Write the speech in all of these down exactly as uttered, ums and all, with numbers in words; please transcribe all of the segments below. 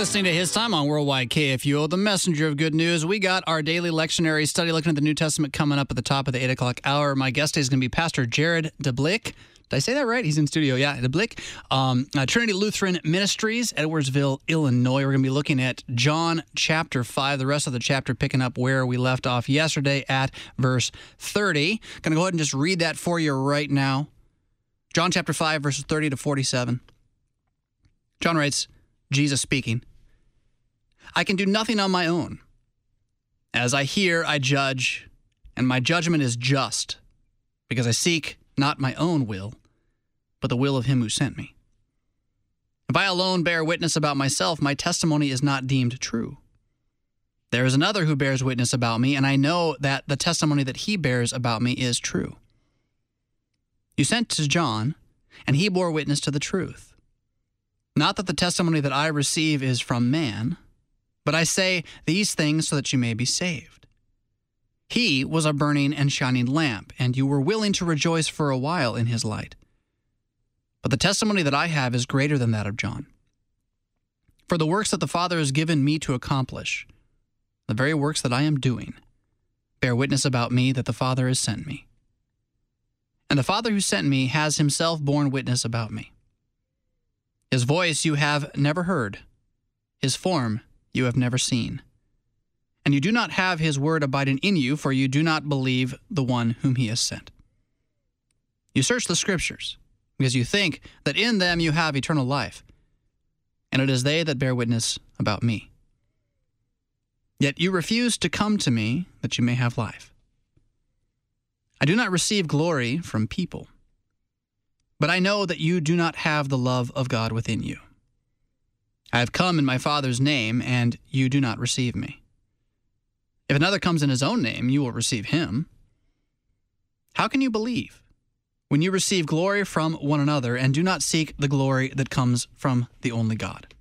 listening to His Time on Worldwide K F U O, the messenger of good news. We got our daily lectionary study looking at the New Testament coming up at the top of the eight o'clock hour. My guest is going to be Pastor Jared DeBlick. Did I say that right? He's in studio. Yeah, DeBlick. Um, uh, Trinity Lutheran Ministries, Edwardsville, Illinois. We're going to be looking at John chapter five, the rest of the chapter picking up where we left off yesterday at verse thirty. Going to go ahead and just read that for you right now. John chapter five, verses thirty to forty-seven. John writes, Jesus speaking, I can do nothing on my own. As I hear, I judge, and my judgment is just, because I seek not my own will, but the will of him who sent me. If I alone bear witness about myself, my testimony is not deemed true. There is another who bears witness about me, and I know that the testimony that he bears about me is true. You sent to John, and he bore witness to the truth. Not that the testimony that I receive is from man, but I say these things so that you may be saved. He was a burning and shining lamp, and you were willing to rejoice for a while in his light. But the testimony that I have is greater than that of John. For the works that the Father has given me to accomplish, the very works that I am doing, bear witness about me that the Father has sent me. And the Father who sent me has himself borne witness about me. His voice you have never heard, his form you have never seen. And you do not have his word abiding in you, for you do not believe the one whom he has sent. You search the Scriptures, because you think that in them you have eternal life, and it is they that bear witness about me. Yet you refuse to come to me that you may have life. I do not receive glory from people, but I know that you do not have the love of God within you. I have come in my Father's name, and you do not receive me. If another comes in his own name, you will receive him. How can you believe when you receive glory from one another and do not seek the glory that comes from the only God?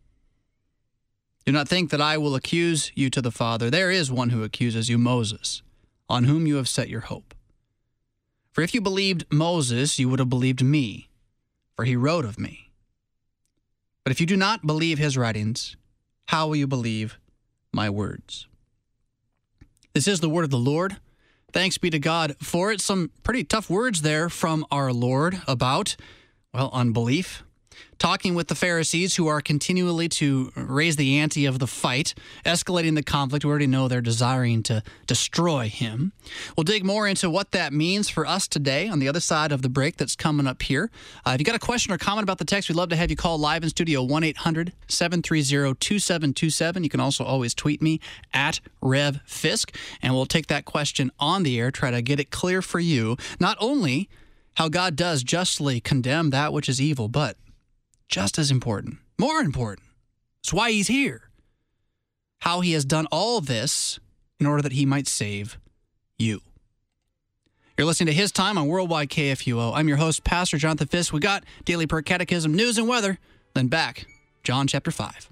Do not think that I will accuse you to the Father. There is one who accuses you, Moses, on whom you have set your hope. For if you believed Moses, you would have believed me, for he wrote of me. But if you do not believe his writings, how will you believe my words? This is the word of the Lord. Thanks be to God for it. Some pretty tough words there from our Lord about, well, unbelief. Talking with the Pharisees, who are continually to raise the ante of the fight, escalating the conflict. We already know they're desiring to destroy him. We'll dig more into what that means for us today on the other side of the break that's coming up here. Uh, if you got a question or comment about the text, we'd love to have you call live in studio, one eight hundred seven three zero two seven two seven. You can also always tweet me at Rev Fisk, and we'll take that question on the air, try to get it clear for you. Not only how God does justly condemn that which is evil, but just as important, more important, it's why he's here. How he has done all this in order that he might save you. You're listening to His Time on Worldwide K F U O. I'm your host, Pastor Jonathan Fisk. We got Daily Per Catechism, news and weather, then back, John chapter five.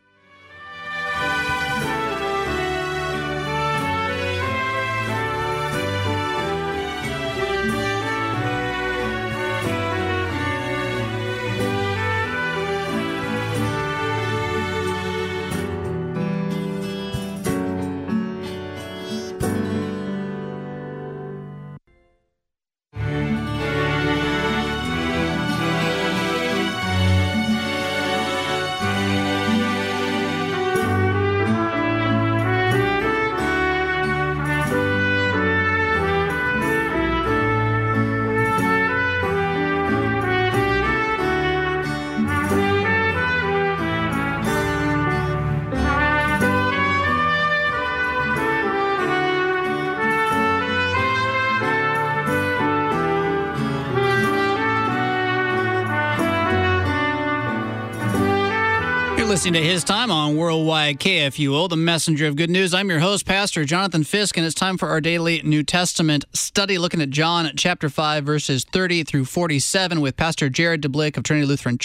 Listening to His Time on Worldwide K F U O, the messenger of good news. I'm your host, Pastor Jonathan Fisk, and it's time for our daily New Testament study, looking at John chapter five, verses thirty through forty-seven with Pastor Jared DeBlick of Trinity Lutheran Church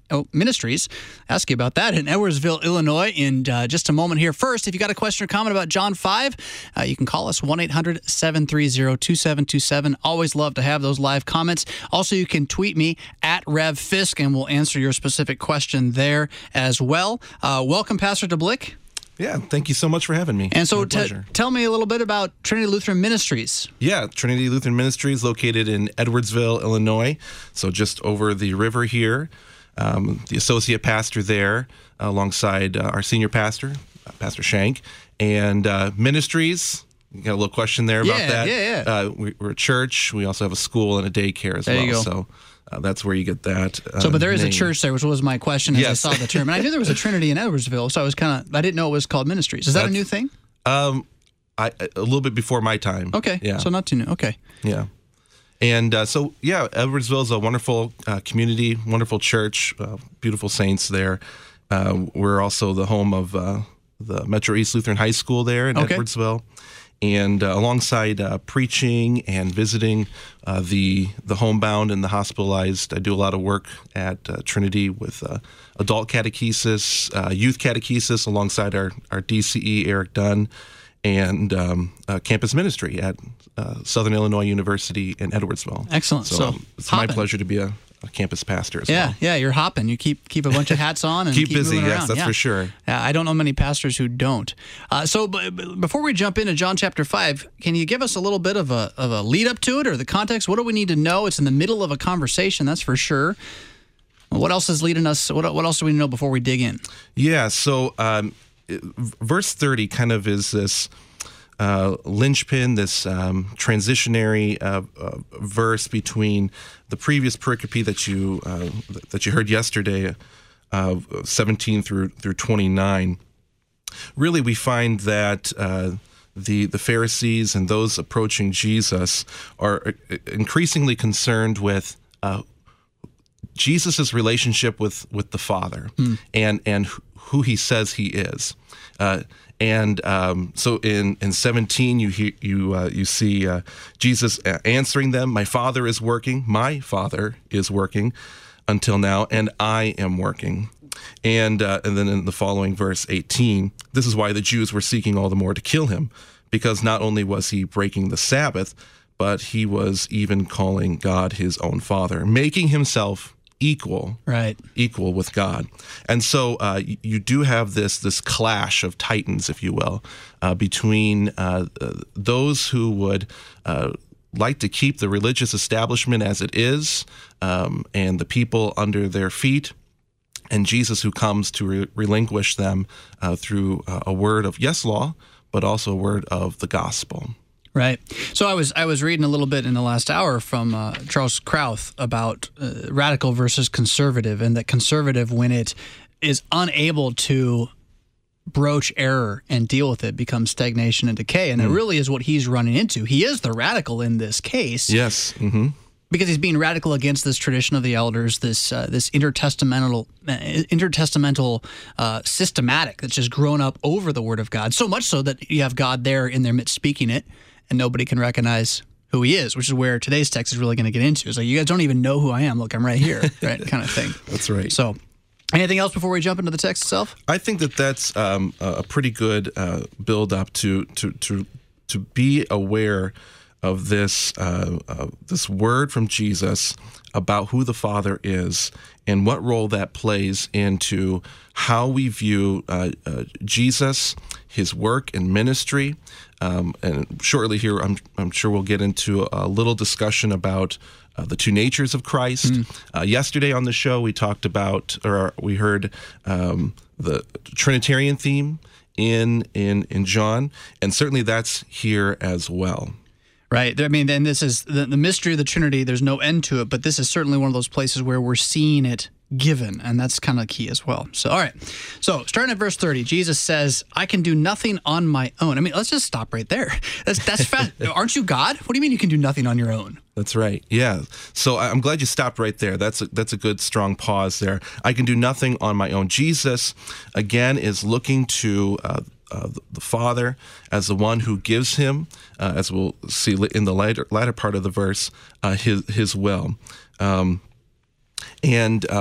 oh, Ministries. Ask you about that in Edwardsville, Illinois, in uh, just a moment here. First, if you got a question or comment about John five, uh, you can call us one eight hundred seven three zero two seven two seven. Always love to have those live comments. Also, you can tweet me at Rev Fisk, and we'll answer your specific question there as well. Uh, welcome, Pastor DeBlick. Yeah, thank you so much for having me. And so t- tell me a little bit about Trinity Lutheran Ministries. Yeah, Trinity Lutheran Ministries located in Edwardsville, Illinois, so just over the river here. Um, the associate pastor there alongside uh, our senior pastor, uh, Pastor Shank, and uh, ministries. You got a little question there about yeah, that. Yeah, yeah, uh, we, We're a church. We also have a school and a daycare as there well. You go. So Uh, that's where you get that. Uh, so, but there is name. a church there, which was my question as yes. I saw the term. And I knew there was a Trinity in Edwardsville, so I was kind of, I didn't know it was called Ministries. Is that that's, a new thing? Um, I, a little bit before my time. Okay. Yeah. So not too new. Okay. Yeah. And uh, so, yeah, Edwardsville is a wonderful uh, community, wonderful church, uh, beautiful saints there. Uh, we're also the home of uh, the Metro East Lutheran High School there in okay. Edwardsville. And uh, alongside uh, preaching and visiting uh, the the homebound and the hospitalized, I do a lot of work at uh, Trinity with uh, adult catechesis, uh, youth catechesis, alongside our, our D C E, Eric Dunn, and um, uh, campus ministry at uh, Southern Illinois University in Edwardsville. Excellent. So, so um, it's hopping. my pleasure to be a, a campus pastor as yeah, well. Yeah, you're hopping. You keep keep a bunch of hats on and keep, keep busy, moving yes, around. that's yeah. for sure. Yeah, I don't know many pastors who don't. Uh, so b- b- before we jump into John chapter five, can you give us a little bit of a, of a lead up to it or the context? What do we need to know? It's in the middle of a conversation, that's for sure. What else is leading us? What, what else do we know before we dig in? Yeah, so um, it, verse thirty kind of is this uh, linchpin, this um, transitionary uh, uh, verse between the previous pericope that you uh, that you heard yesterday, uh, seventeen through through twenty-nine. Really, we find that uh, the the Pharisees and those approaching Jesus are increasingly concerned with Uh, Jesus' relationship with, with the Father mm. and and who he says he is. Uh, and um, so in, in seventeen, you hear, you uh, you see uh, Jesus answering them, "My Father is working, my Father is working until now, and I am working." And uh, and then in the following verse eighteen, this is why the Jews were seeking all the more to kill him, because not only was he breaking the Sabbath, but he was even calling God his own Father, making himself equal, right? Equal with God. And so uh, you, you do have this this clash of titans, if you will, uh, between uh, those who would uh, like to keep the religious establishment as it is, um, and the people under their feet, and Jesus who comes to re- relinquish them uh, through uh, a word of, yes, law, but also a word of the gospel. Right. So I was I was reading a little bit in the last hour from uh, Charles Krauth about uh, radical versus conservative, and that conservative, when it is unable to broach error and deal with it, becomes stagnation and decay. And mm. that really is what he's running into. He is the radical in this case. Yes. Mm-hmm. Because he's being radical against this tradition of the elders, this uh, this intertestamental uh, intertestamental uh, systematic that's just grown up over the Word of God, so much so that you have God there in their midst speaking it, and nobody can recognize who he is, which is where today's text is really going to get into. It's like, you guys don't even know who I am. Look, I'm right here, right, kind of thing. That's right. So anything else before we jump into the text itself? I think that that's um, a pretty good uh, build-up to, to, to, to be aware of this uh, uh, this word from Jesus about who the Father is and what role that plays into how we view uh, uh, Jesus, his work and ministry. Um, and shortly here, I'm, I'm sure we'll get into a little discussion about uh, the two natures of Christ. Mm. Uh, yesterday on the show, we talked about, or we heard um, the Trinitarian theme in in in John, and certainly that's here as well. Right. I mean, and this is the, the mystery of the Trinity. There's no end to it, but this is certainly one of those places where we're seeing it given, and that's kind of key as well. So, all right. So, starting at verse thirty, Jesus says, "I can do nothing on my own." I mean, let's just stop right there. That's that's fast. Aren't you God? What do you mean you can do nothing on your own? That's right. Yeah. So I'm glad you stopped right there. That's a, that's a good, strong pause there. I can do nothing on my own. Jesus, again, is looking to uh, uh, the Father as the one who gives him, uh, as we'll see in the latter, latter part of the verse, uh, his his will. Um, and uh,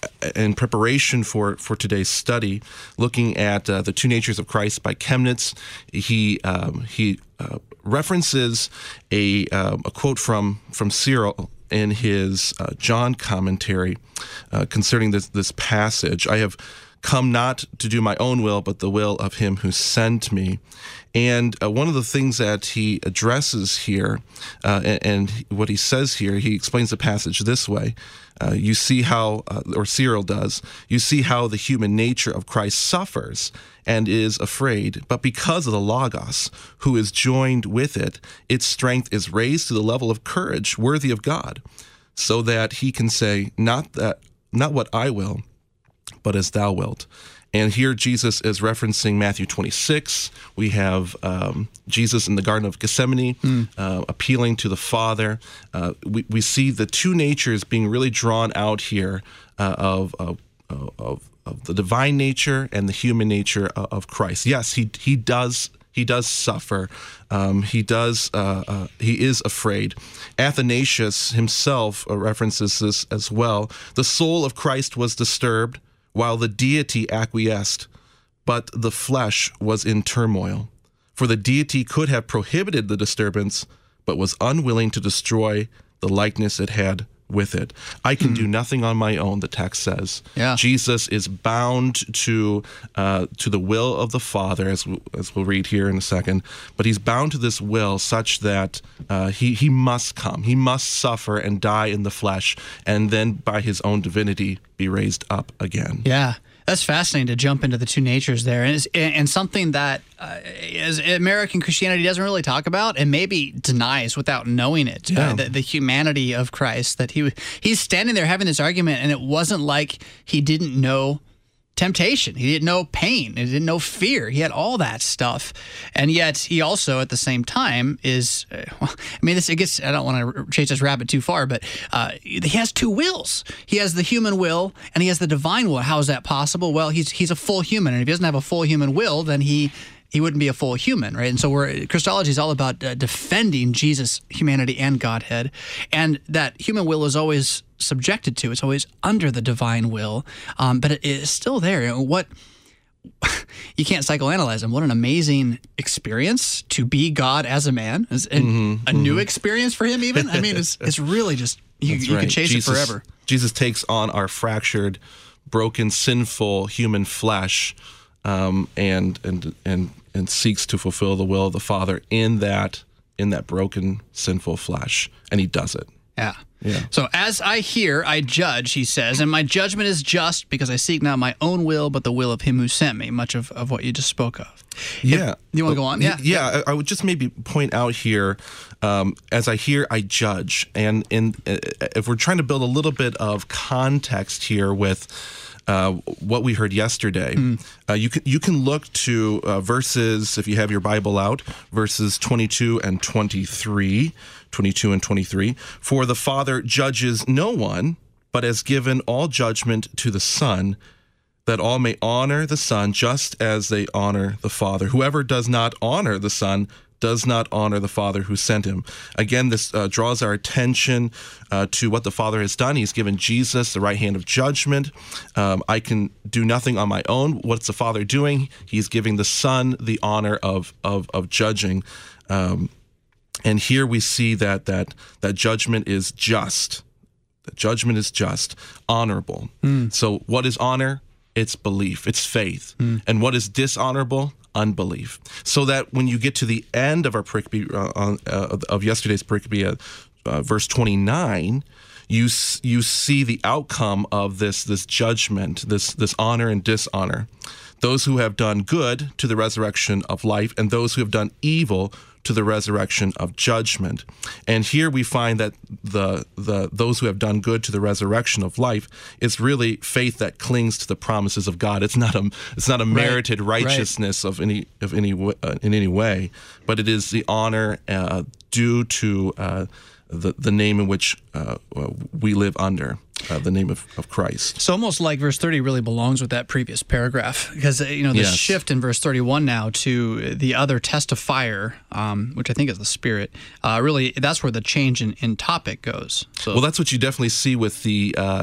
in preparation for, for today's study, looking at uh, the two natures of Christ by Chemnitz, he um, he uh, references a uh, a quote from from Cyril in his uh, John commentary uh, concerning this this passage. I have come not to do my own will, but the will of him who sent me. And uh, one of the things that he addresses here, uh, and, and what he says here, he explains the passage this way. Uh, you see how, uh, or Cyril does, you see how the human nature of Christ suffers and is afraid, but because of the Logos, who is joined with it, its strength is raised to the level of courage worthy of God, so that he can say, not that, not what I will, but as thou wilt. And here Jesus is referencing Matthew twenty-six. We have um, Jesus in the Garden of Gethsemane mm. uh, appealing to the Father. Uh, we, we see the two natures being really drawn out here uh, of, of, of, of the divine nature and the human nature of, of Christ. Yes, he he does he does suffer. Um, he does uh, uh, he is afraid. Athanasius himself uh, references this as well. The soul of Christ was disturbed, while the deity acquiesced, but the flesh was in turmoil. For the deity could have prohibited the disturbance, but was unwilling to destroy the likeness it had with it. I can mm. do nothing on my own, the text says. Yeah. Jesus is bound to uh, to the will of the Father, as, we, as we'll read here in a second, but he's bound to this will such that uh, he, he must come. He must suffer and die in the flesh, and then by his own divinity be raised up again. Yeah. That's fascinating to jump into the two natures there, and, it's, and something that uh, as American Christianity doesn't really talk about, and maybe denies without knowing it. Yeah. Uh, the, the humanity of Christ. That he he's standing there having this argument, and it wasn't like he didn't know temptation. He didn't know pain. He didn't know fear. He had all that stuff, and yet he also, at the same time, is. Uh, well, I mean, this it gets. I don't want to chase this rabbit too far, but uh, he has two wills. He has the human will, and he has the divine will. How is that possible? Well, he's he's a full human, and if he doesn't have a full human will, then he. He wouldn't be a full human, right? And so we're, Christology is all about uh, defending Jesus' humanity and Godhead, and that human will is always subjected to. It's always under the divine will, um, but it is still there. You know, what you can't psychoanalyze him. What an amazing experience to be God as a man, and mm-hmm, a mm-hmm. new experience for him. Even I mean, it's it's really just you, you right. can chase Jesus, it forever. Jesus takes on our fractured, broken, sinful human flesh. Um, and and and and seeks to fulfill the will of the Father in that in that broken, sinful flesh, and he does it. Yeah. Yeah. So as I hear, I judge, he says, and my judgment is just because I seek not my own will, but the will of him who sent me. Much of, of what you just spoke of. Yeah. If, you want to go on? Yeah. Yeah. I would just maybe point out here, um, as I hear, I judge, and in uh, if we're trying to build a little bit of context here with. Uh, what we heard yesterday. Mm. Uh, you can you can look to uh, verses, if you have your Bible out, verses twenty-two and twenty-three, twenty-two and twenty-three. For the Father judges no one, but has given all judgment to the Son, that all may honor the Son just as they honor the Father. Whoever does not honor the Son does not honor the Father who sent him. Again, this uh, draws our attention uh, to what the Father has done. He's given Jesus the right hand of judgment. Um, I can do nothing on my own. What's the Father doing? He's giving the Son the honor of of, of judging. Um, and here we see that that that judgment is just. That judgment is just, honorable. Mm. So what is honor? It's belief. It's faith. Mm. And what is dishonorable? Unbelief. So that when you get to the end of our pericope, uh, uh, of yesterday's pericope, uh, uh, verse twenty-nine, you you see the outcome of this this judgment, this this honor and dishonor. Those who have done good to the resurrection of life, and those who have done evil to the resurrection of judgment. And here we find that the the those who have done good to the resurrection of life is really faith that clings to the promises of God. It's not a it's not a merited right. righteousness right. of any of any uh, in any way, but it is the honor uh, due to uh, the the name in which uh, we live under. Uh, the name of, of Christ. It's almost like verse thirty really belongs with that previous paragraph, because you know the yes. shift in verse thirty-one now to the other testifier, um, which I think is the Spirit. Uh, really, that's where the change in, in topic goes. So, well, that's what you definitely see with the uh,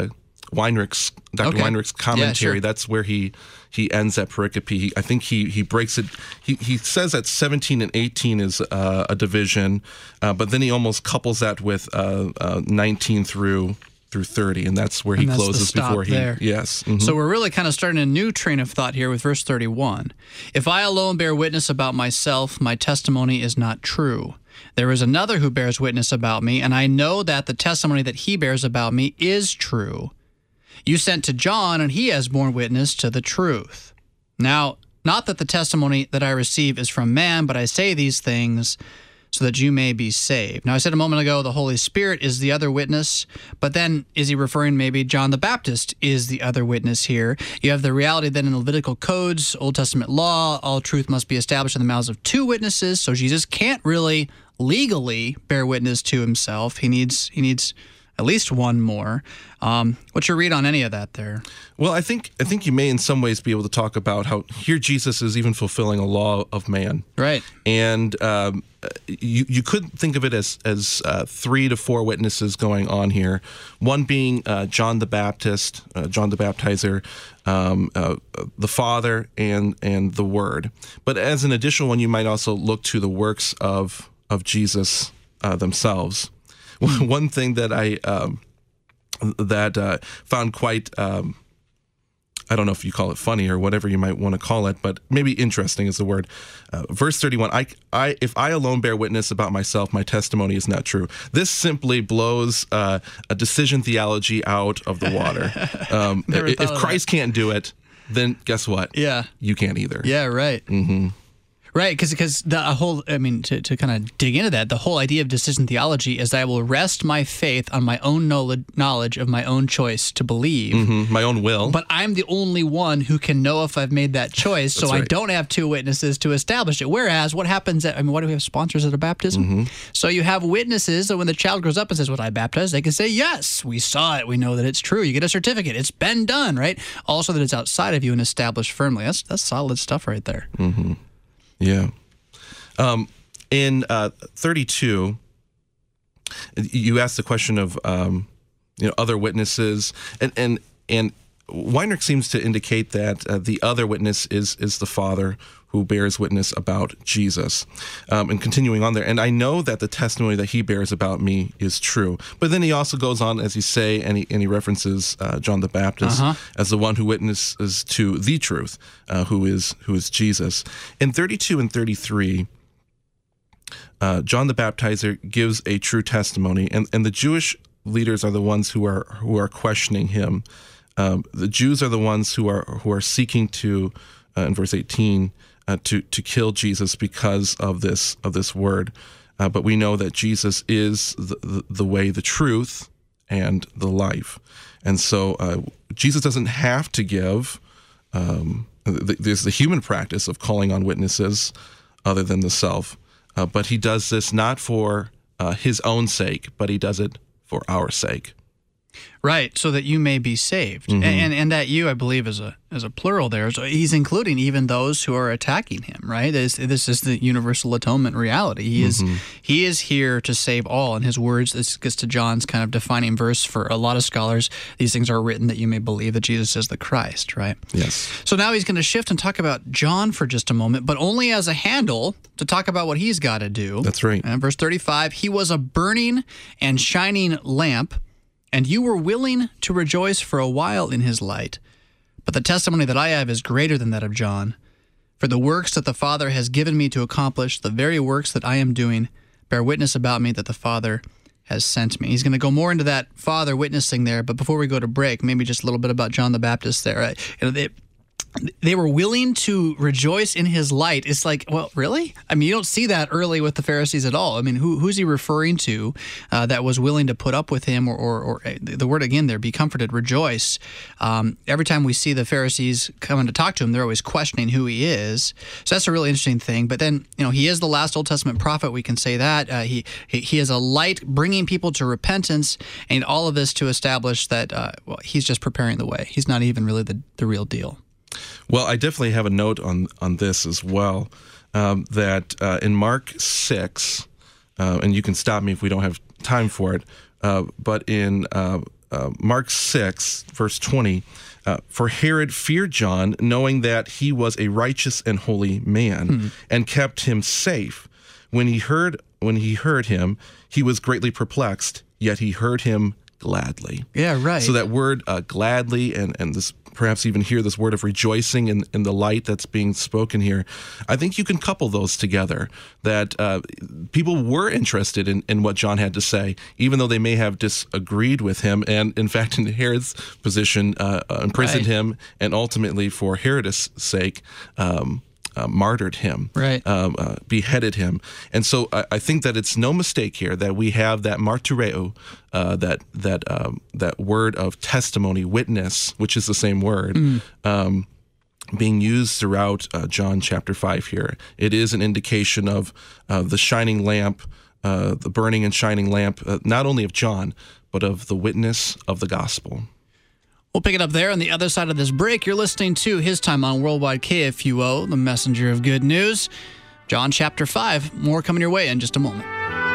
Weinrich's Doctor Okay. Weinrich's commentary. Yeah, sure. That's where he he ends that pericope. He, I think he he breaks it. He he says that seventeen and eighteen is uh, a division, uh, but then he almost couples that with uh, uh, nineteen through through thirty, and that's where he And that's the closes stop before he. there. Yes. mhm. So we're really kind of starting a new train of thought here with verse thirty-one. If I alone bear witness about myself, my testimony is not true. There is another who bears witness about me, and I know that the testimony that he bears about me is true. You sent to John, and he has borne witness to the truth. Now, not that the testimony that I receive is from man, but I say these things so that you may be saved. Now, I said a moment ago the Holy Spirit is the other witness, but then is he referring maybe John the Baptist is the other witness here? You have the reality that in the Levitical codes, Old Testament law, all truth must be established in the mouths of two witnesses, so Jesus can't really legally bear witness to himself. He needs he needs at least one more. Um, what's your read on any of that there? Well, I think I think you may in some ways be able to talk about how here Jesus is even fulfilling a law of man. Right. And um, you you could think of it as as uh, three to four witnesses going on here. One being uh, John the Baptist, uh, John the Baptizer, um, uh, the Father, and and the Word. But as an additional one, you might also look to the works of of Jesus uh, themselves. One thing that I um, that uh, found quite um, I don't know if you call it funny or whatever you might want to call it, but maybe interesting is the word. Uh, verse thirty-one, I, I, if I alone bear witness about myself, my testimony is not true. This simply blows uh, a decision theology out of the water. Um, if if Christ can't do it, then guess what? Yeah. You can't either. Yeah, right. Mm-hmm. Right, because because the whole, I mean, to, to kind of dig into that, the whole idea of decision theology is that I will rest my faith on my own knowledge of my own choice to believe. Mm-hmm. My own will. But I'm the only one who can know if I've made that choice, so right. I don't have two witnesses to establish it. Whereas what happens at, I mean, what do we have, sponsors at a baptism? Mm-hmm. So you have witnesses, so when the child grows up and says, "Was I baptized?" they can say, "Yes, we saw it. We know that it's true." You get a certificate. It's been done, right? Also that it's outside of you and established firmly. That's, that's solid stuff right there. Mm-hmm. Yeah. Um, in uh, thirty-two, you asked the question of um, you know other witnesses, and and and Weinrich seems to indicate that uh, the other witness is is the Father who bears witness about Jesus. Um, and continuing on there, and I know that the testimony that he bears about me is true. But then he also goes on, as you say, and he, and he references uh, John the Baptist Uh-huh. as the one who witnesses to the truth, uh, who is who is Jesus. In thirty-two and thirty-three. Uh, John the Baptizer gives a true testimony, and, and the Jewish leaders are the ones who are who are questioning him. Um, the Jews are the ones who are who are seeking to, uh, in verse eighteen, uh, to to kill Jesus because of this of this word. Uh, but we know that Jesus is the, the, the way, the truth, and the life. And so uh, Jesus doesn't have to give. Um, th- there's the human practice of calling on witnesses other than the self. Uh, but he does this not for uh, his own sake, but he does it for our sake. Right, so that you may be saved. Mm-hmm. And, and and that you, I believe, is a is a plural there. So he's including even those who are attacking him, right? This, this is the universal atonement reality. He is Mm-hmm. he is here to save all. In his words, this gets to John's kind of defining verse for a lot of scholars. These things are written that you may believe that Jesus is the Christ, right? Yes. So now he's going to shift and talk about John for just a moment, but only as a handle to talk about what he's got to do. That's right. And verse thirty-five, he was a burning and shining lamp, and you were willing to rejoice for a while in his light. But the testimony that I have is greater than that of John. For the works that the Father has given me to accomplish, the very works that I am doing, bear witness about me that the Father has sent me. He's going to go more into that Father witnessing there, but before we go to break, maybe just a little bit about John the Baptist there. You know, they, they were willing to rejoice in his light. It's like, well, really? I mean, you don't see that early with the Pharisees at all. I mean, who, who's he referring to uh, that was willing to put up with him, or, or, or the word again there, be comforted, rejoice. Um, every time we see the Pharisees coming to talk to him, they're always questioning who he is. So that's a really interesting thing. But then, you know, he is the last Old Testament prophet. We can say that. Uh, he, he he is a light bringing people to repentance, and all of this to establish that, uh, well, he's just preparing the way. He's not even really the, the real deal. Well, I definitely have a note on on this as well, um, that uh, in Mark six, uh, and you can stop me if we don't have time for it, uh, but in uh, uh, Mark six, verse twenty, uh, for Herod feared John, knowing that he was a righteous and holy man, hmm. and kept him safe. When he heard when he heard him, he was greatly perplexed, yet he heard him gladly. Yeah, right. So that word uh, gladly, and, and this perhaps even hear this word of rejoicing in, in the light that's being spoken here, I think you can couple those together, that uh, people were interested in, in what John had to say, even though they may have disagreed with him, and in fact, in Herod's position, uh, uh, imprisoned right. him, and ultimately, for Herod's sake, um, Uh, martyred him, right. um, uh, beheaded him. And so I, I think that it's no mistake here that we have that martyreo, uh, that that um, that word of testimony, witness, which is the same word, mm. um, being used throughout uh, John chapter five here. It is an indication of uh, the shining lamp, uh, the burning and shining lamp, uh, not only of John, but of the witness of the gospel. We'll pick it up there on the other side of this break. You're listening to His Time on Worldwide K F U O, the messenger of good news. John chapter five. More coming your way in just a moment.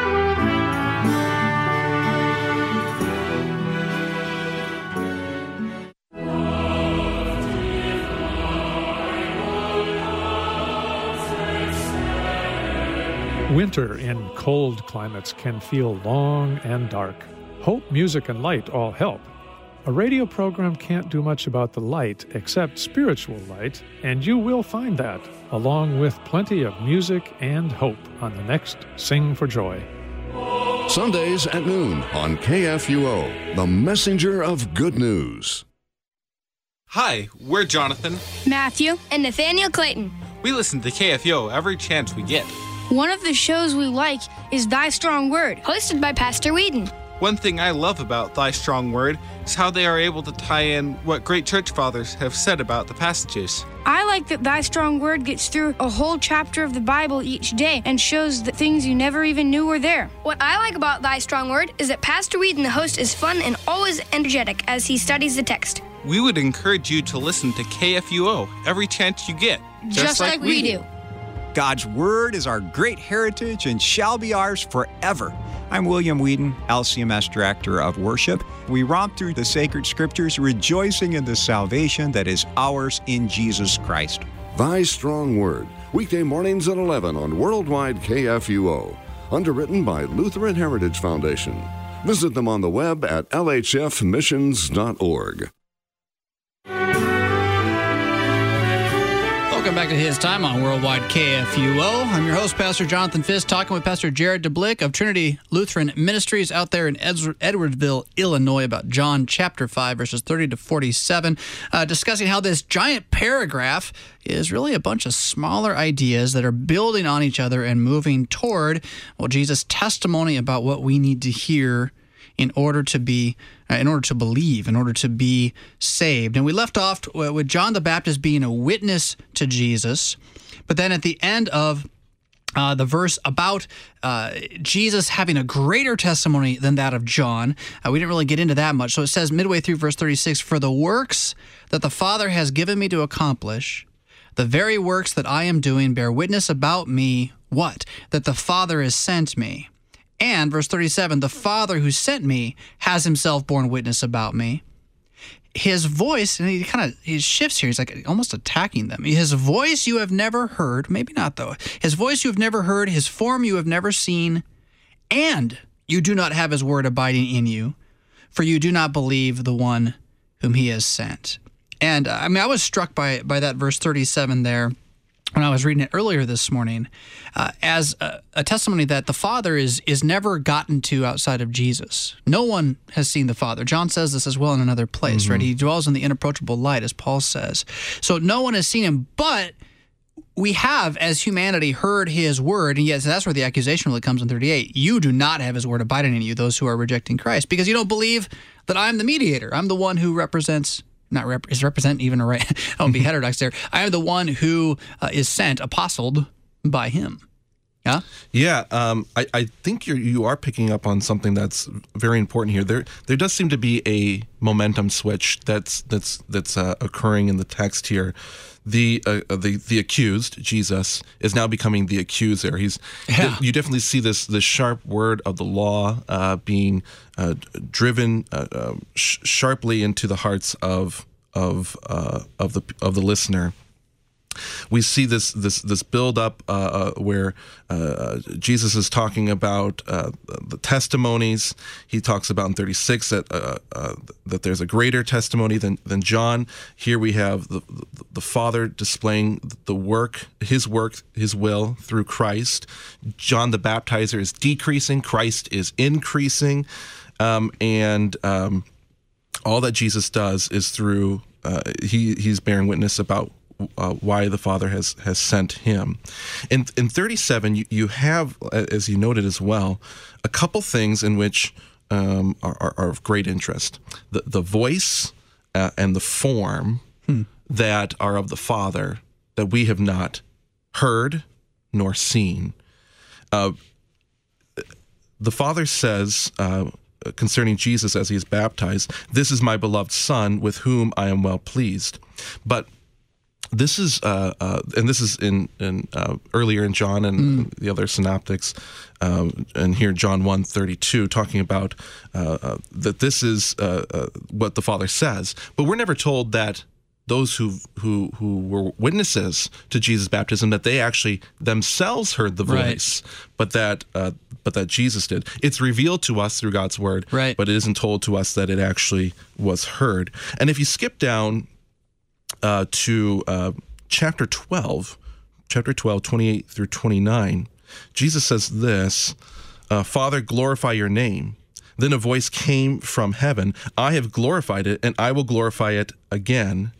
Winter in cold climates can feel long and dark. Hope, music, and light all help. A radio program can't do much about the light except spiritual light, and you will find that, along with plenty of music and hope on the next Sing for Joy. Sundays at noon on K F U O, the messenger of good news. Hi, we're Jonathan, Matthew, and Nathaniel Clayton. We listen to K F U O every chance we get. One of the shows we like is Thy Strong Word, hosted by Pastor Whedon. One thing I love about Thy Strong Word is how they are able to tie in what great church fathers have said about the passages. I like that Thy Strong Word gets through a whole chapter of the Bible each day and shows the things you never even knew were there. What I like about Thy Strong Word is that Pastor Whedon, the host, is fun and always energetic as he studies the text. We would encourage you to listen to K F U O every chance you get. Just, just like, like we do. God's Word is our great heritage and shall be ours forever. I'm William Whedon, L C M S Director of Worship. We romp through the sacred scriptures, rejoicing in the salvation that is ours in Jesus Christ. Thy Strong Word, weekday mornings at eleven on Worldwide K F U O, underwritten by Lutheran Heritage Foundation. Visit them on the web at L H F missions dot org. Welcome back to His Time on Worldwide K F U O. I'm your host, Pastor Jonathan Fisk, talking with Pastor Jared DeBlick of Trinity Lutheran Ministries out there in Edwardsville, Illinois, about John chapter five, verses thirty to forty-seven, uh, discussing how this giant paragraph is really a bunch of smaller ideas that are building on each other and moving toward, well, Jesus' testimony about what we need to hear in order to be, uh, in order to believe, in order to be saved. And we left off with John the Baptist being a witness to Jesus, but then at the end of uh, the verse about uh, Jesus having a greater testimony than that of John, uh, we didn't really get into that much. So it says midway through verse thirty-six, "For the works that the Father has given me to accomplish, the very works that I am doing bear witness about me," what? "That the Father has sent me. And," verse thirty-seven, "the Father who sent me has himself borne witness about me." His voice, and he kind of he shifts here. He's like almost attacking them. "His voice you have never heard," maybe not though. "His voice you have never heard, his form you have never seen, and you do not have his word abiding in you, for you do not believe the one whom he has sent." And uh, I mean, I was struck by by that verse thirty-seven there when I was reading it earlier this morning, uh, as a, a testimony that the Father is is never gotten to outside of Jesus. No one has seen the Father. John says this as well in another place, mm-hmm. right? He dwells in the inapproachable light, as Paul says. So no one has seen him, but we have, as humanity, heard his word, and yes, that's where the accusation really comes in thirty-eight. You do not have his word abiding in you, those who are rejecting Christ, because you don't believe that I'm the mediator. I'm the one who represents Not rep- is represent even a right? I won't be heterodox there. I am the one who uh, is sent, apostled by him. Yeah, yeah. Um, I, I think you you are picking up on something that's very important here. There there does seem to be a momentum switch that's that's that's uh, occurring in the text here. the uh, the the accused, Jesus, is now becoming the accuser. He's Yeah. you definitely see this this sharp word of the law uh, being uh, driven uh, uh, sh- sharply into the hearts of of uh, of the of the listener. We see this this this build up uh, uh, where uh, Jesus is talking about uh, the testimonies. He talks about in thirty-six that uh, uh, that there's a greater testimony than than John. Here we have the the Father displaying the work, His work, His will through Christ. John the Baptizer is decreasing. Christ is increasing, um, and um, all that Jesus does is through uh, he he's bearing witness about. Uh, why the Father has has sent him. In in thirty-seven, you, you have, as you noted as well, a couple things in which um, are, are, are of great interest. The the voice uh, and the form hmm. that are of the Father that we have not heard nor seen. Uh, the Father says uh, concerning Jesus as he is baptized, "This is my beloved Son, with whom I am well pleased." But This is, uh, uh, and this is in, in uh, earlier in John and mm. the other synoptics, um, and here John one thirty-two, talking about uh, uh, that this is uh, uh, what the Father says. But we're never told that those who who who were witnesses to Jesus' baptism, that they actually themselves heard the voice, right. but that uh, but that Jesus did. It's revealed to us through God's word, right. but it isn't told to us that it actually was heard. And if you skip down Uh, to uh, chapter twelve, chapter twelve, twenty-eight through twenty-nine, Jesus says this, uh, "Father, glorify your name." Then a voice came from heaven, "I have glorified it, and I will glorify it again."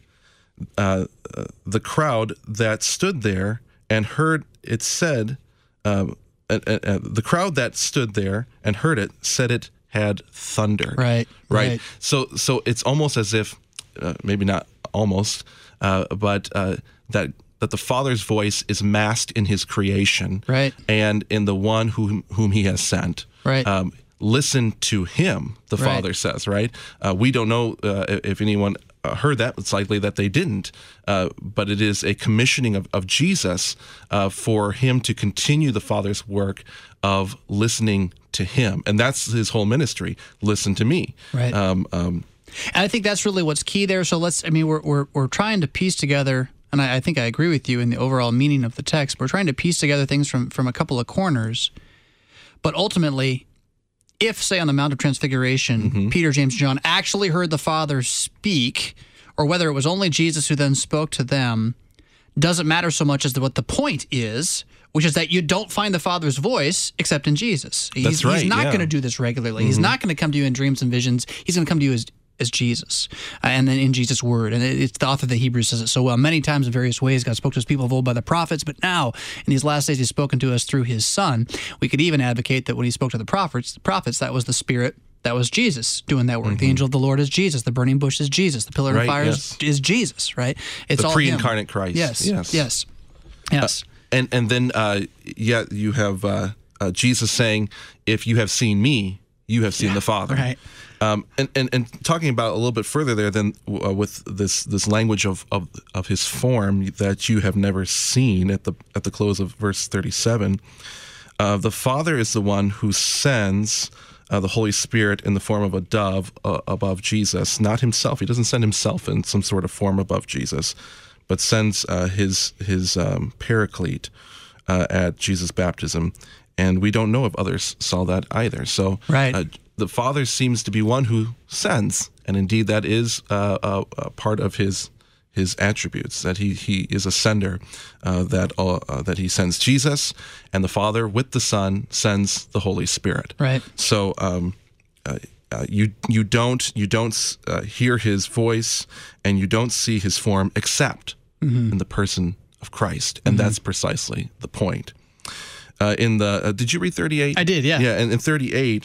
Uh, uh, the crowd that stood there and heard it said, uh, uh, uh, the crowd that stood there and heard it said it had thundered. Right, right. right. So, so it's almost as if, uh, maybe not almost, uh, but uh, that that the Father's voice is masked in His creation, right, and in the one whom whom He has sent. Right. Um, listen to Him, the right. Father says. Right. Uh, we don't know uh, if anyone uh, heard that. It's likely that they didn't. Uh, but it is a commissioning of, of Jesus uh, for Him to continue the Father's work of listening to Him, and that's His whole ministry. Listen to me. Right. Um, um, And I think that's really what's key there. So let's, I mean, we're we're, we're trying to piece together, and I, I think I agree with you in the overall meaning of the text. We're trying to piece together things from, from a couple of corners. But ultimately, if, say, on the Mount of Transfiguration, mm-hmm. Peter, James, John actually heard the Father speak, or whether it was only Jesus who then spoke to them, doesn't matter so much as to what the point is, which is that you don't find the Father's voice except in Jesus. He's, That's right, he's not yeah. going to do this regularly. Mm-hmm. He's not going to come to you in dreams and visions. He's going to come to you as as Jesus, uh, and then in Jesus' word. And it, it's the author of the Hebrews says it so well. Many times in various ways, God spoke to His people of old by the prophets, but now in these last days, He's spoken to us through His Son. We could even advocate that when He spoke to the prophets, the prophets, that was the Spirit, that was Jesus doing that work. Mm-hmm. The angel of the Lord is Jesus. The burning bush is Jesus. The pillar right, of fire yes. is, is Jesus, right? It's the all pre-incarnate Him. Christ. Yes, yes, yes, yes. Uh, and and then uh, yeah, you have uh, uh, Jesus saying, "If you have seen me, you have seen yeah, the Father." Right. Um, and, and and talking about a little bit further there, then uh, with this this language of, of of His form that you have never seen at the at the close of verse thirty-seven, uh, the Father is the one who sends uh, the Holy Spirit in the form of a dove uh, above Jesus, not Himself. He doesn't send Himself in some sort of form above Jesus, but sends uh, his his um, Paraclete uh, at Jesus' baptism, and we don't know if others saw that either. So, right. Uh, the Father seems to be one who sends, and indeed that is uh, a, a part of his his attributes, that he he is a sender, uh, that uh, uh, that he sends Jesus, and the Father with the Son sends the Holy Spirit. Right. So um, uh, uh, you you don't you don't uh, hear His voice, and you don't see His form except mm-hmm. in the person of Christ, and mm-hmm. that's precisely the point. Uh, in the uh, did you read thirty-eight? I did, yeah. Yeah, and in thirty-eight.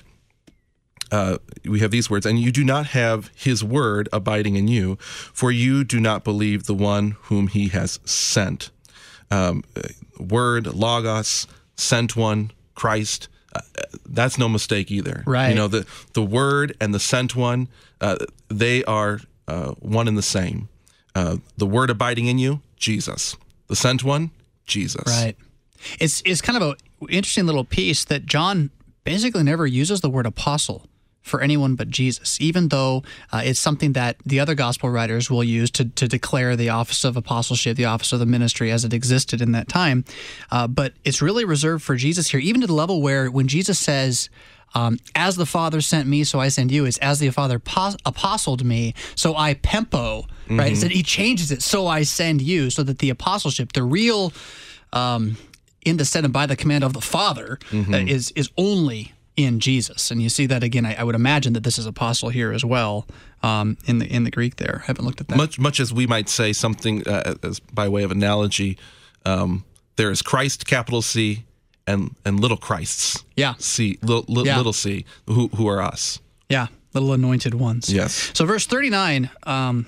Uh, we have these words, "And you do not have His word abiding in you, for you do not believe the one whom He has sent." Um, word, logos, sent one, Christ. Uh, that's no mistake either. Right. You know, the the word and the sent one, uh, they are uh, one and the same. Uh, the word abiding in you, Jesus. The sent one, Jesus. Right. It's it's kind of an interesting little piece that John basically never uses the word apostle for anyone but Jesus, even though uh, it's something that the other gospel writers will use to, to declare the office of apostleship, the office of the ministry as it existed in that time. Uh, but it's really reserved for Jesus here, even to the level where when Jesus says, um, as the Father sent me, so I send you, it's as the Father pos- apostled me, so I pempo, mm-hmm. right? So he changes it, so I send you, so that the apostleship, the real um, in the sent and by the command of the Father mm-hmm. uh, is is only in Jesus. And you see that again, I, I would imagine that this is apostle here as well um, in the in the Greek there. I haven't looked at that. Much much as we might say something uh, as by way of analogy, um, there is Christ, capital C, and and little Christs. Yeah. C, little, little, yeah. little c, who who are us. Yeah, little anointed ones. Yes. So verse thirty-nine, um,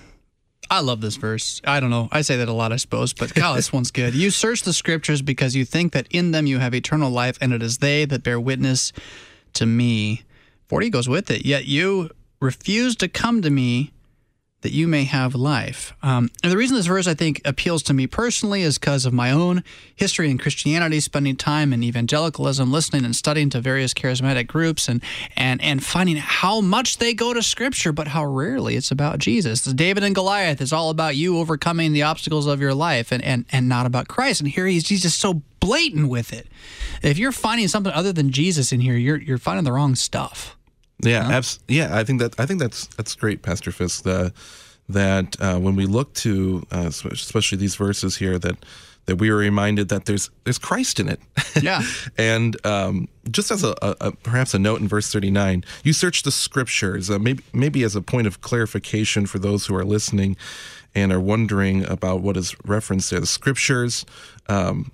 I love this verse. I don't know. I say that a lot, I suppose, but God, this one's good. You search the scriptures because you think that in them you have eternal life, and it is they that bear witness to me. forty goes with it. Yet you refuse to come to me that you may have life. Um, and the reason this verse, I think, appeals to me personally is because of my own history in Christianity, spending time in evangelicalism, listening and studying to various charismatic groups, and and and finding how much they go to Scripture, but how rarely it's about Jesus. The David and Goliath is all about you overcoming the obstacles of your life, and and, and not about Christ. And here he's, he's just so blatant with it. If you're finding something other than Jesus in here, you're you're finding the wrong stuff. Yeah, huh? abs- yeah. I think that I think that's that's great, Pastor Fisk. The, that uh, when we look to, uh, especially these verses here, that that we are reminded that there's there's Christ in it. Yeah. And um, just as a, a, a perhaps a note in verse thirty-nine, you search the Scriptures, uh, maybe maybe as a point of clarification for those who are listening and are wondering about what is referenced there. The Scriptures. Um,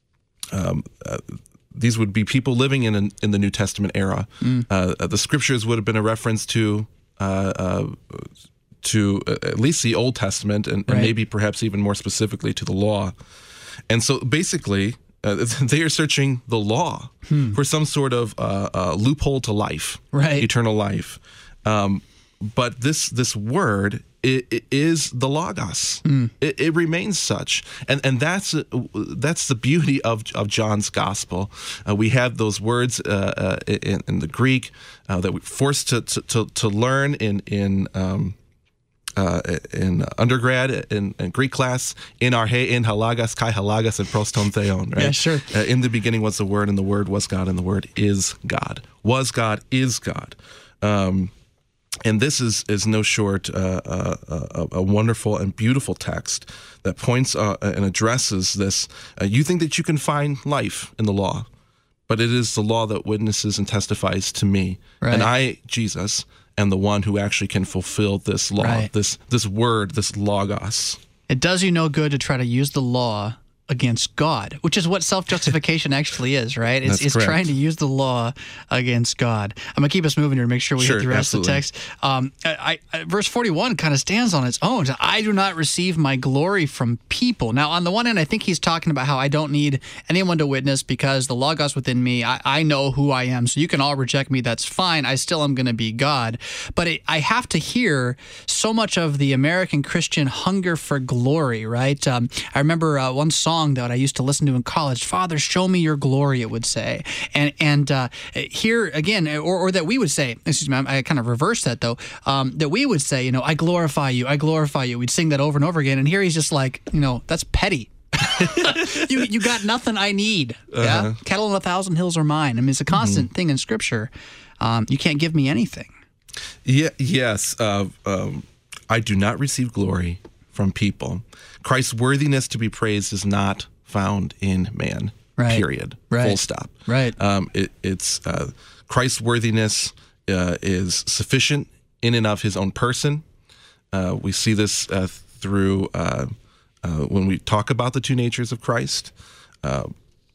um, uh, These would be people living in an, in the New Testament era. Mm. Uh, the Scriptures would have been a reference to uh, uh, to at least the Old Testament, and, right. and maybe perhaps even more specifically to the Law. And so, basically, uh, they are searching the Law hmm. for some sort of uh, uh, loophole to life, right. eternal life. Um, but this this word it, it is the Logos. Mm. It, it remains such, and and that's that's the beauty of of John's gospel. Uh, we have those words uh, uh, in, in the Greek uh, that we're forced to to, to learn in in. Um, Uh, in undergrad, in, in Greek class, in arhe, in halagas, kai halagas, and proston theon, right? Yeah, sure. Uh, in the beginning was the Word, and the Word was God, and the Word is God. Was God, is God. Um, and this is is no short uh, uh, uh, a wonderful and beautiful text that points uh, and addresses this. Uh, you think that you can find life in the law, but it is the law that witnesses and testifies to me. Right. And I, Jesus, and the one who actually can fulfill this law, right. this this word, this logos. It does you no good to try to use the law against God, which is what self-justification actually is, right? It's, it's trying to use the law against God. I'm going to keep us moving here to make sure we sure, hit the rest absolutely. of the text. Um, I, I, verse forty-one kind of stands on its own. I do not receive my glory from people. Now, on the one hand, I think he's talking about how I don't need anyone to witness because the Logos within me, I, I know who I am. So you can all reject me. That's fine. I still am going to be God. But it, I have to hear so much of the American Christian hunger for glory, right? Um, I remember uh, one song that I used to listen to in college, Father, show me your glory, it would say. And and uh, here again, or, or that we would say, excuse me, I, I kind of reversed that though, um, that we would say, you know, I glorify you, I glorify you. We'd sing that over and over again. And here he's just like, you know, that's petty. you you got nothing I need. Yeah, uh-huh. Cattle on a thousand hills are mine. I mean, it's a constant mm-hmm. thing in Scripture. Um, you can't give me anything. Yeah. Yes. Uh, um, I do not receive glory from people. Christ's worthiness to be praised is not found in man. Right. Period. Right. Full stop. Right. Um, it, it's uh, Christ's worthiness uh, is sufficient in and of his own person. Uh, we see this uh, through uh, uh, when we talk about the two natures of Christ. Uh,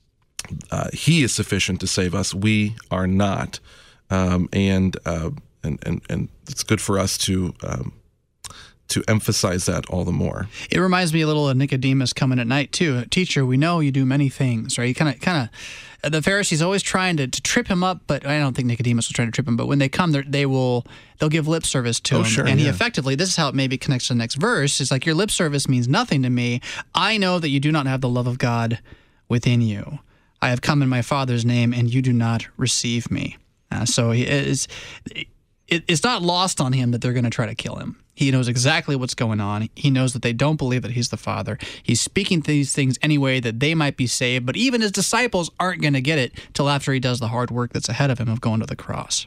uh, he is sufficient to save us. We are not, um, and, uh, and and and it's good for us to um, to emphasize that all the more. It reminds me a little of Nicodemus coming at night too. Teacher, we know you do many things, right? You kind of, kind of, the Pharisees always trying to, to trip him up, but I don't think Nicodemus was trying to trip him. But when they come, they will, they'll give lip service to Oh, him, sure, and he yeah. effectively, this is how it maybe connects to the next verse. It's like your lip service means nothing to me. I know that you do not have the love of God within you. I have come in my Father's name, and you do not receive me. Uh, so he is. It, it's not lost on him that they're going to try to kill him. He knows exactly what's going on. He knows that they don't believe that he's the Father. He's speaking these things anyway that they might be saved, but even his disciples aren't going to get it till after he does the hard work that's ahead of him of going to the cross.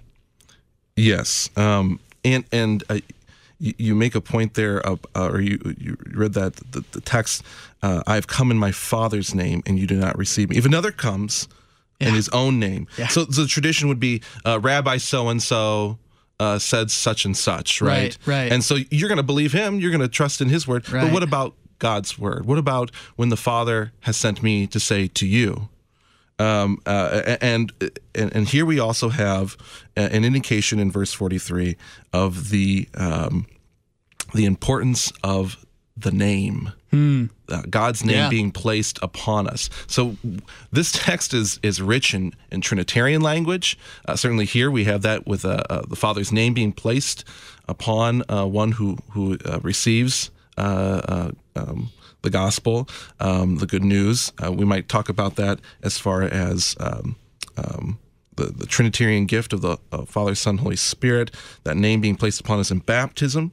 Yes, um, and and uh, you, you make a point there, of, uh, or you you read that the, the text. Uh, I have come in my Father's name, and you do not receive me. If another comes Yeah. in his own name, Yeah. so, so the tradition would be uh, Rabbi so and so. Uh, said such and such, right? Right, right. And so you're going to believe him. You're going to trust in his word. Right. But what about God's word? What about when the Father has sent me to say to you? Um, uh, and, and and here we also have an indication in verse forty-three of the um, the importance of the name. Hmm. Uh, God's name Yeah. being placed upon us. So this text is is rich in, in Trinitarian language. Uh, certainly here we have that with uh, uh, the Father's name being placed upon uh, one who who uh, receives uh, uh, um, the gospel, um, the good news. Uh, we might talk about that as far as um, um, the, the Trinitarian gift of the uh, Father, Son, Holy Spirit, that name being placed upon us in baptism.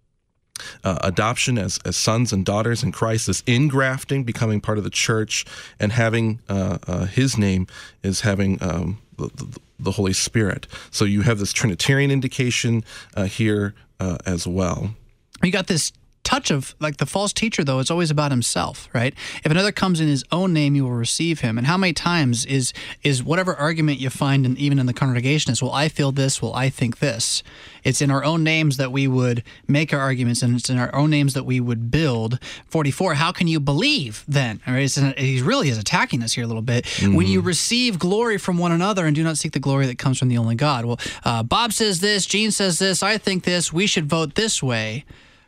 Uh, adoption as, as sons and daughters in Christ, this ingrafting, becoming part of the church, and having uh, uh, his name is having um, the, the, the Holy Spirit. So you have this Trinitarian indication uh, here uh, as well. You got this touch of, like the false teacher, though, it's always about himself, right? If another comes in his own name, you will receive him. And how many times is is whatever argument you find, in, even in the congregation, is, well, I feel this, well, I think this. It's in our own names that we would make our arguments, and it's in our own names that we would build. forty-four, how can you believe then? All right, it's an, he really is attacking us here a little bit. Mm-hmm. When you receive glory from one another and do not seek the glory that comes from the only God. Well, uh, Bob says this, Gene says this, I think this, we should vote this way.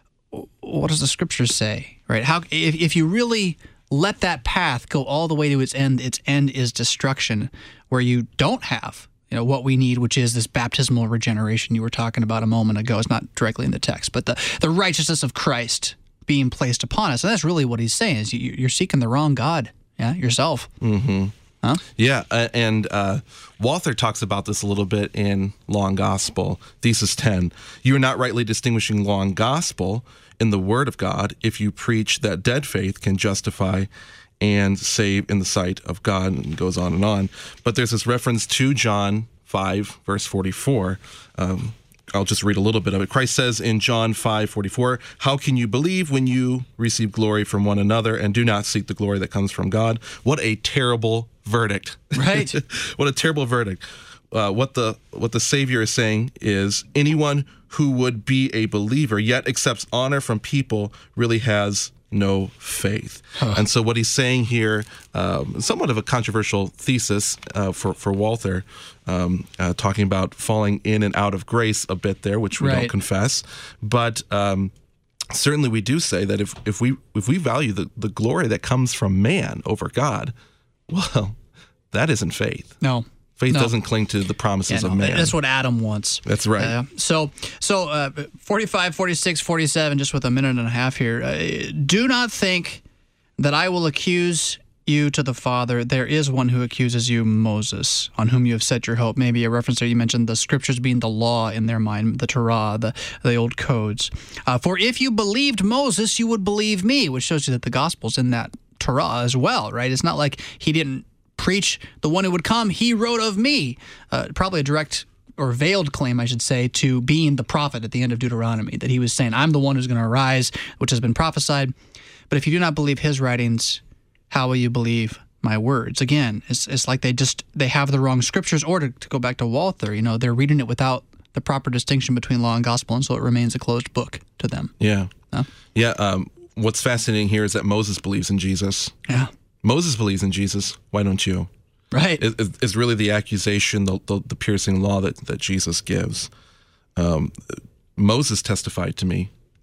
What does the scriptures say, right? How if, if you really let that path go all the way to its end, its end is destruction, where you don't have, you know, what we need, which is this baptismal regeneration you were talking about a moment ago. It's not directly in the text, but the, the righteousness of Christ being placed upon us. And that's really what he's saying, is you, you're seeking the wrong God, yeah, yourself. Mm-hmm. Huh? Yeah, uh, and uh, Walther talks about this a little bit in Law and Gospel, Thesis ten. You are not rightly distinguishing law and gospel in the Word of God if you preach that dead faith can justify and save in the sight of God, and goes on and on. But there's this reference to John five, verse forty-four. Um, I'll just read a little bit of it. Christ says in John five forty-four, how can you believe when you receive glory from one another and do not seek the glory that comes from God? What a terrible verdict. Right. What a terrible verdict. Uh, what the what the Savior is saying is anyone who would be a believer yet accepts honor from people really has no faith. Huh. And so what he's saying here, um, somewhat of a controversial thesis uh, for, for Walther, um, uh, talking about falling in and out of grace a bit there, which we Right. don't confess. But um, certainly we do say that if, if we if we value the, the glory that comes from man over God, well, that isn't faith. No. Faith No. doesn't cling to the promises Yeah, no, of man. That's what Adam wants. That's right. Uh, so, so uh, forty-five, forty-six, forty-seven, just with a minute and a half here. Uh, do not think that I will accuse you to the Father. There is one who accuses you, Moses, on whom you have set your hope. Maybe a reference there. You mentioned the scriptures being the law in their mind, the Torah, the, the old codes. Uh, For if you believed Moses, you would believe me, which shows you that the gospel's in that Torah as well, right? It's not like he didn't preach the one who would come, he wrote of me. Uh, probably a direct or veiled claim, I should say, to being the prophet at the end of Deuteronomy, that he was saying, I'm the one who's going to arise, which has been prophesied. But if you do not believe his writings, how will you believe my words? Again, it's it's like they just, they have the wrong scriptures, or to, to go back to Walther, you know, they're reading it without the proper distinction between law and gospel, and so it remains a closed book to them. Yeah. Huh? Yeah. Um, what's fascinating here is that Moses believes in Jesus. Yeah. Moses believes in Jesus. Why don't you? Right. Is, is really the accusation, the, the, the piercing law that, that Jesus gives. Um, Moses testified to me.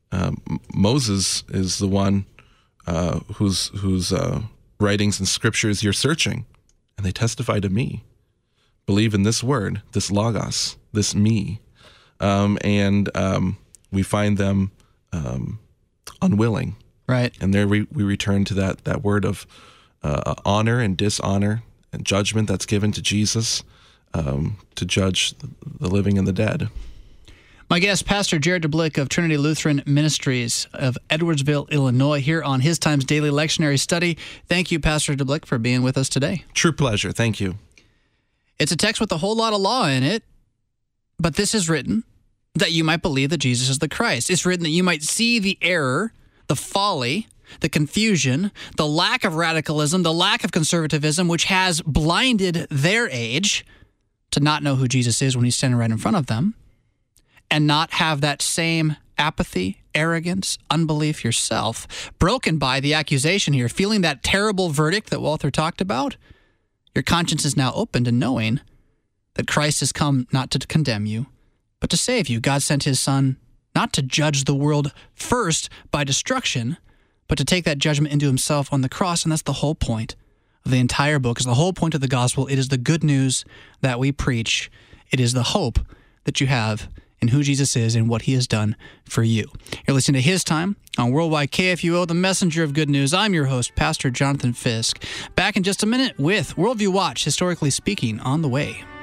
Um, Moses is the one uh, whose whose uh, writings and scriptures you're searching, and they testify to me. Believe in this word, this logos, this me, um, and um, we find them um, unwilling. Right. And there we, we return to that that word of uh, honor and dishonor and judgment that's given to Jesus um, to judge the living and the dead. My guest, Pastor Jared DeBlick of Trinity Lutheran Ministries of Edwardsville, Illinois, here on His Times Daily Lectionary Study. Thank you, Pastor DeBlick, for being with us today. True pleasure. Thank you. It's a text with a whole lot of law in it, but this is written that you might believe that Jesus is the Christ. It's written that you might see the error, the folly, the confusion, the lack of radicalism, the lack of conservatism, which has blinded their age to not know who Jesus is when he's standing right in front of them, and not have that same apathy, arrogance, unbelief yourself, broken by the accusation here, feeling that terrible verdict that Walther talked about. Your conscience is now open to knowing that Christ has come not to condemn you, but to save you. God sent his Son not to judge the world first by destruction, but to take that judgment into himself on the cross, and that's the whole point of the entire book. Is the whole point of the gospel. It is the good news that we preach. It is the hope that you have in who Jesus is and what he has done for you. You're listening to His Time on Worldwide K F U O, the messenger of good news. I'm your host, Pastor Jonathan Fisk. Back in just a minute with Worldview Watch, historically speaking, on the way.